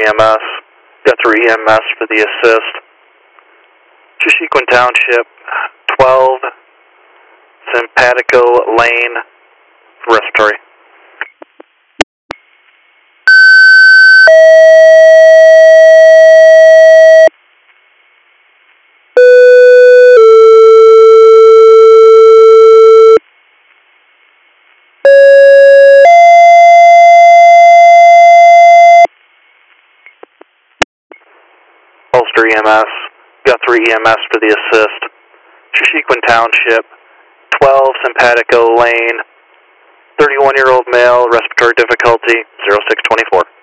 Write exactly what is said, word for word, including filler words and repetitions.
M S. Got three E M S for the assist. Chichiquin Township, twelve, Simpatico Lane, respiratory. Ulster E M S, got three E M S for the assist. Chichiquin Township, twelve, Simpatico Lane, thirty-one-year-old male, respiratory difficulty, zero six twenty-four.